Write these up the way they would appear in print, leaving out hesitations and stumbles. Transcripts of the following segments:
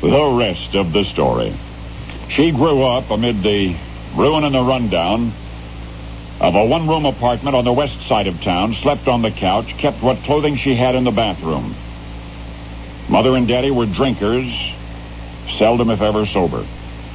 The rest of the story. She grew up amid the ruin and the rundown of a one-room apartment on the west side of town, slept on the couch, kept what clothing she had in the bathroom. Mother and Daddy were drinkers, seldom if ever sober.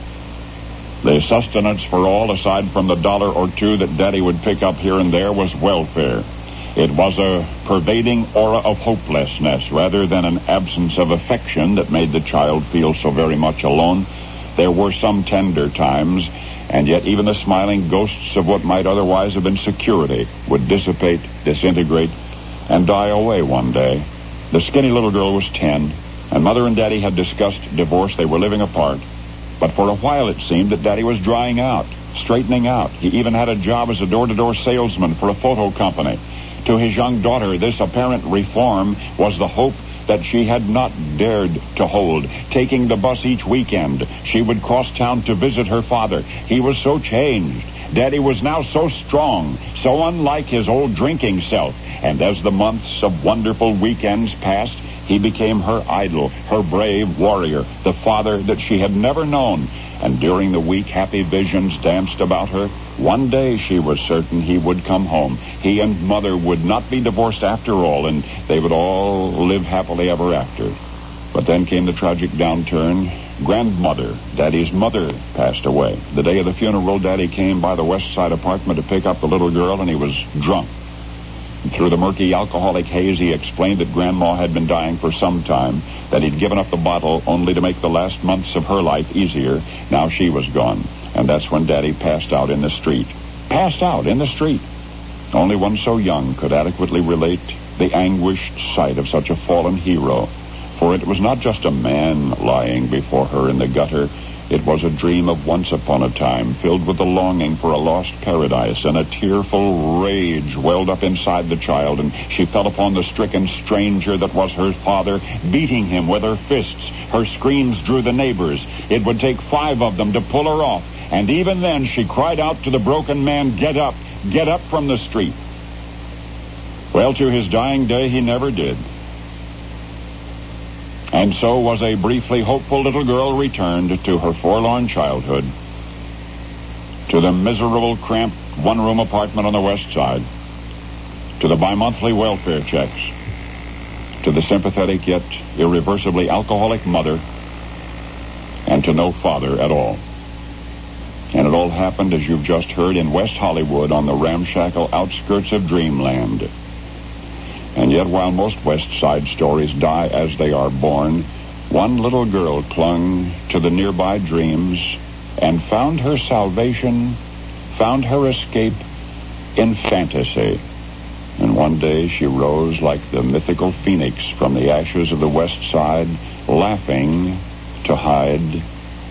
The sustenance for all, aside from the $1 or $2 that Daddy would pick up here and there, was welfare. It was a pervading aura of hopelessness rather than an absence of affection that made the child feel so very much alone. There were some tender times, and yet even the smiling ghosts of what might otherwise have been security would dissipate, disintegrate, and die away one day. The skinny little girl was 10, and Mother and Daddy had discussed divorce. They were living apart. But for a while it seemed that Daddy was drying out, straightening out. He even had a job as a door-to-door salesman for a photo company. To his young daughter, this apparent reform was the hope that she had not dared to hold. Taking the bus each weekend, she would cross town to visit her father. He was so changed. Daddy was now so strong, so unlike his old drinking self. And as the months of wonderful weekends passed, he became her idol, her brave warrior, the father that she had never known. And during the week, happy visions danced about her. One day she was certain he would come home. He and Mother would not be divorced after all, and they would all live happily ever after. But then came the tragic downturn. Grandmother, Daddy's mother, passed away. The day of the funeral, Daddy came by the west side apartment to pick up the little girl, and he was drunk. And through the murky alcoholic haze, he explained that Grandma had been dying for some time, that he'd given up the bottle only to make the last months of her life easier. Now she was gone. And that's when Daddy passed out in the street. Passed out in the street. Only one so young could adequately relate the anguished sight of such a fallen hero. For it was not just a man lying before her in the gutter. It was a dream of once upon a time, filled with the longing for a lost paradise, and a tearful rage welled up inside the child, and she fell upon the stricken stranger that was her father, beating him with her fists. Her screams drew the neighbors. It would take 5 of them to pull her off. And even then she cried out to the broken man, get up from the street. Well, to his dying day, he never did. And so was a briefly hopeful little girl returned to her forlorn childhood, to the miserable, cramped one-room apartment on the west side, to the bi-monthly welfare checks, to the sympathetic yet irreversibly alcoholic mother, and to no father at all. And it all happened, as you've just heard, in West Hollywood on the ramshackle outskirts of dreamland. And yet, while most West Side stories die as they are born, one little girl clung to the nearby dreams and found her salvation, found her escape in fantasy. And one day she rose like the mythical phoenix from the ashes of the West Side, laughing to hide.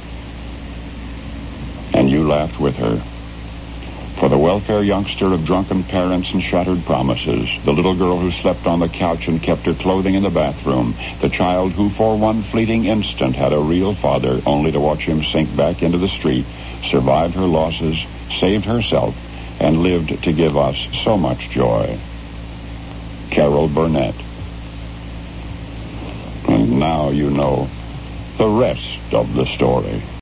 And you laughed with her. For the welfare youngster of drunken parents and shattered promises, the little girl who slept on the couch and kept her clothing in the bathroom, the child who for one fleeting instant had a real father only to watch him sink back into the street, survived her losses, saved herself, and lived to give us so much joy. Carol Burnett. And now you know the rest of the story.